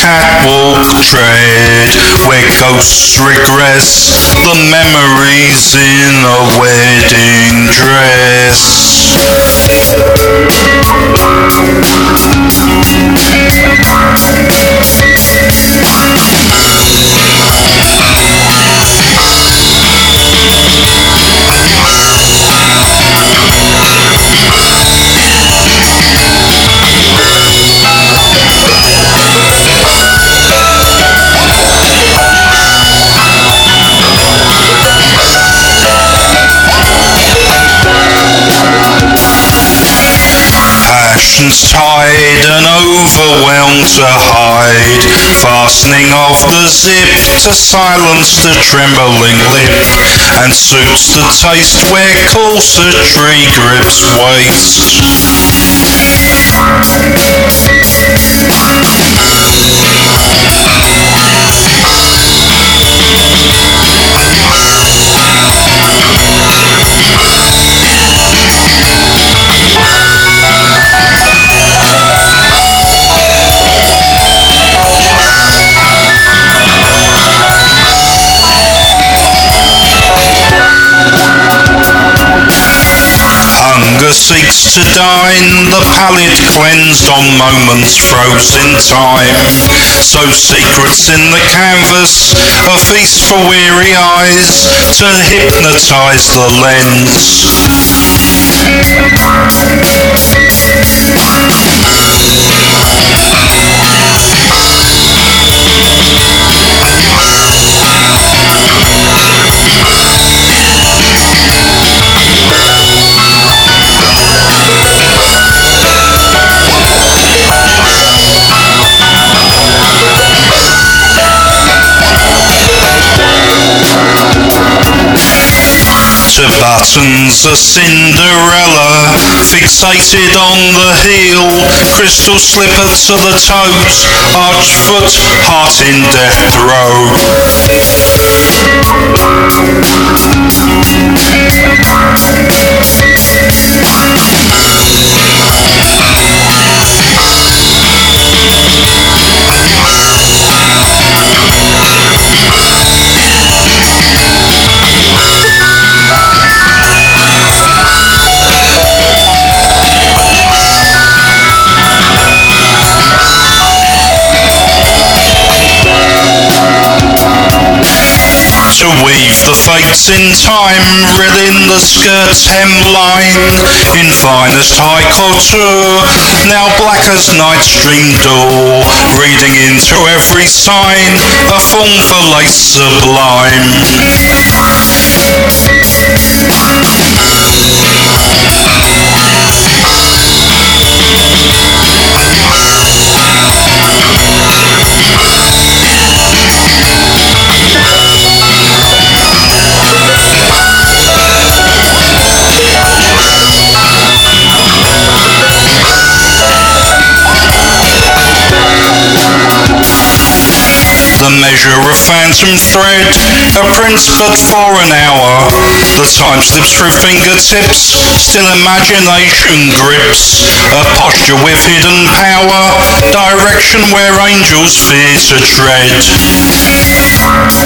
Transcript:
catwalk tread, where ghosts regress, the memories in a wedding dress. Passion's tide and overwhelmed to hide, fastening of the zip to silence the trembling lip, and suits the taste where corsetry grips waist. Hunger seeks to dine, the palate cleansed on moments frozen time. So secrets in the canvas, a feast for weary eyes, to hypnotise the lens. To buttons a Cinderella, fixated on the heel, crystal slipper to the toes, arched foot, heart in death throe. To weave the fates in time, read in the skirt's hemline, in finest high couture, now black as night's stream door, reading into every sign, a form for lace sublime. The measure of phantom thread, a prince but for an hour. The time slips through fingertips, still imagination grips. A posture with hidden power, direction where angels fear to tread.